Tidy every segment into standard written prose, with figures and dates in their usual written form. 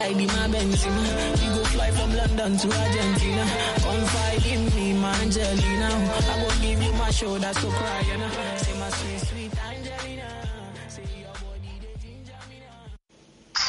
I be my Benzema. We go fly from London to Argentina. Confide in me, my Angelina. I go give you my shoulder to cry, you know. Say my sweet, sweet Angelina. Say your body, they ginger me now.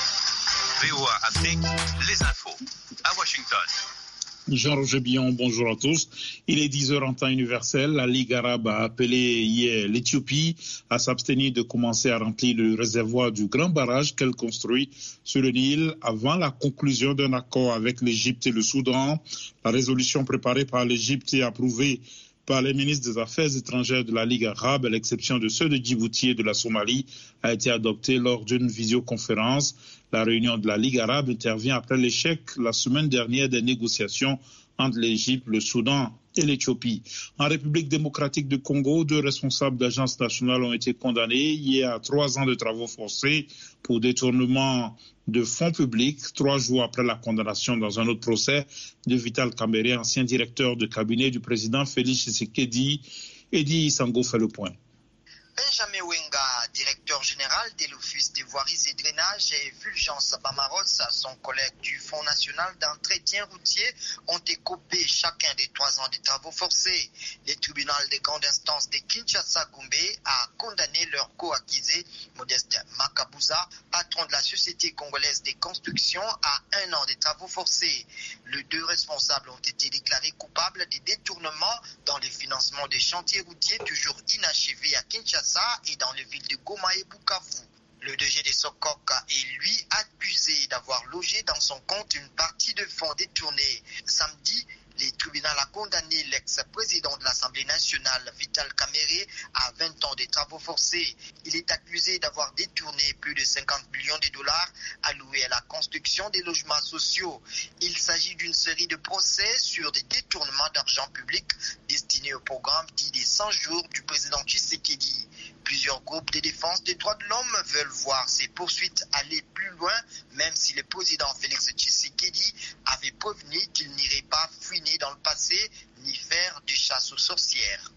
VOA Afrique, les infos à Washington. Jean-Roger Billon, bonjour à tous. Il est 10h en temps universel. La Ligue arabe a appelé hier l'Éthiopie à s'abstenir de commencer à remplir le réservoir du grand barrage qu'elle construit sur le Nil avant la conclusion d'un accord avec l'Égypte et le Soudan. La résolution préparée par l'Égypte et approuvée par les ministres des Affaires étrangères de la Ligue arabe, à l'exception de ceux de Djibouti et de la Somalie, a été adoptée lors d'une visioconférence. La réunion de la Ligue arabe intervient après l'échec la semaine dernière des négociations entre l'Égypte, le Soudan et l'Éthiopie. En République démocratique du Congo, 2 responsables d'agences nationales ont été condamnés hier à 3 ans de travaux forcés pour détournement de fonds publics, 3 jours après la condamnation dans un autre procès de Vital Kamerhe, ancien directeur de cabinet du président Félix Tshisekedi. Edi Sango fait le point. Benjamin Wenga, directeur général de l'Office des voiries et drainages, et Fulgence Bamaros, son collègue du Fonds national d'entretien routier, ont écopé chacun des 3 ans de travaux forcés. Le tribunal de grande instance de Kinshasa-Gombe a condamné leur co-accusé, Modeste Makabouza, patron de la société congolaise de construction, à 1 an de travaux forcés. Les 2 responsables ont été déclarés coupables de détournement dans le financement des chantiers routiers toujours inachevés à Kinshasa et dans les villes de Goma et Bukavu. Le DG de Sokok est lui accusé d'avoir logé dans son compte une partie de fonds détournés. Samedi, le tribunal a condamné l'ex-président de l'Assemblée nationale, Vital Kamerhe, à 20 ans de travaux forcés. Il est accusé d'avoir détourné plus de 50 millions de dollars alloués à la construction des logements sociaux. Il s'agit d'une série de procès sur des détournements d'argent public destinés au programme dit des 100 jours du président Tshisekedi. Plusieurs groupes de défense des droits de l'homme veulent voir ces poursuites aller plus loin, même si le président Félix Tshisekedi avait prévenu qu'il n'irait pas fouiner dans le passé ni faire de chasse aux sorcières.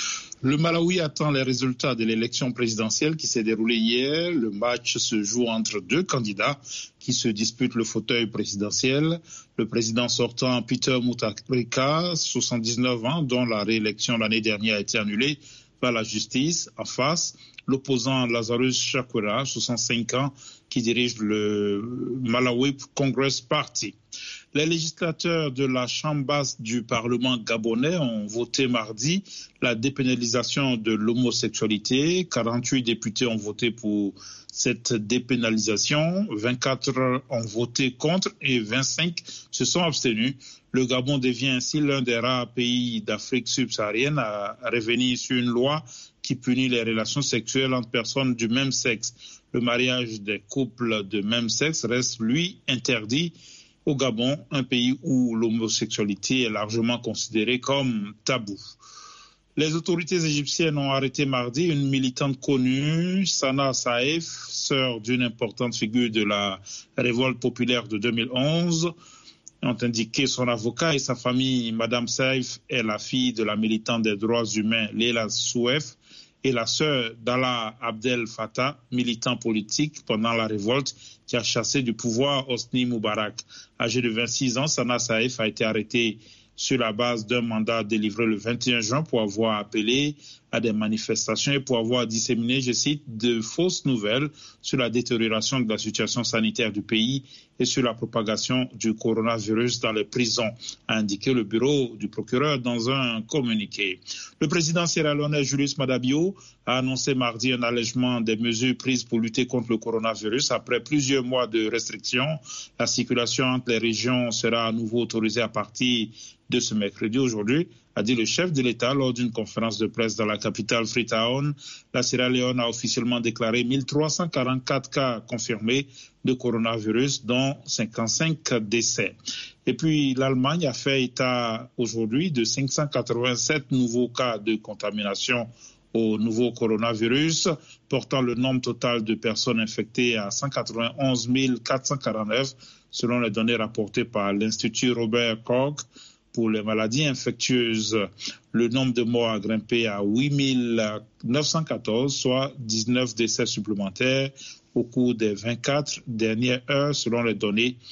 Le Malawi attend les résultats de l'élection présidentielle qui s'est déroulée hier. Le match se joue entre 2 candidats qui se disputent le fauteuil présidentiel. Le président sortant, Peter Mutharika, 79 ans, dont la réélection l'année dernière a été annulée par la justice. En face, l'opposant Lazarus Chakwera, 65 ans, qui dirige le Malawi Congress Party. Les législateurs de la Chambre basse du Parlement gabonais ont voté mardi la dépénalisation de l'homosexualité. 48 députés ont voté pour cette dépénalisation. 24 ont voté contre et 25 se sont abstenus. Le Gabon devient ainsi l'un des rares pays d'Afrique subsaharienne à revenir sur une loi qui punit les relations sexuelles entre personnes du même sexe. Le mariage des couples de même sexe reste, lui, interdit au Gabon, un pays où l'homosexualité est largement considérée comme tabou. Les autorités égyptiennes ont arrêté mardi une militante connue, Sana Saïf, sœur d'une importante figure de la révolte populaire de 2011. Ont indiqué son avocat et sa famille. Madame Saïf est la fille de la militante des droits humains Leila Souef et la sœur d'Allah Abdel Fattah, militant politique pendant la révolte qui a chassé du pouvoir Hosni Moubarak. Âgée de 26 ans, Sana Saïf a été arrêtée sur la base d'un mandat délivré le 21 juin pour avoir appelé à des manifestations et pour avoir disséminé, je cite, de fausses nouvelles sur la détérioration de la situation sanitaire du pays et sur la propagation du coronavirus dans les prisons, a indiqué le bureau du procureur dans un communiqué. Le président sierra-léonais Julius Maada Bio a annoncé mardi un allègement des mesures prises pour lutter contre le coronavirus. Après plusieurs mois de restrictions, la circulation entre les régions sera à nouveau autorisée à partir de ce mercredi aujourd'hui, a dit le chef de l'État lors d'une conférence de presse dans la capitale Freetown. La Sierra Leone a officiellement déclaré 1344 cas confirmés de coronavirus, dont 55 décès. Et puis l'Allemagne a fait état aujourd'hui de 587 nouveaux cas de contamination au nouveau coronavirus, portant le nombre total de personnes infectées à 191 449, selon les données rapportées par l'Institut Robert Koch. Pour les maladies infectieuses, le nombre de morts a grimpé à 8 914, soit 19 décès supplémentaires. au cours des 24 dernières heures selon les données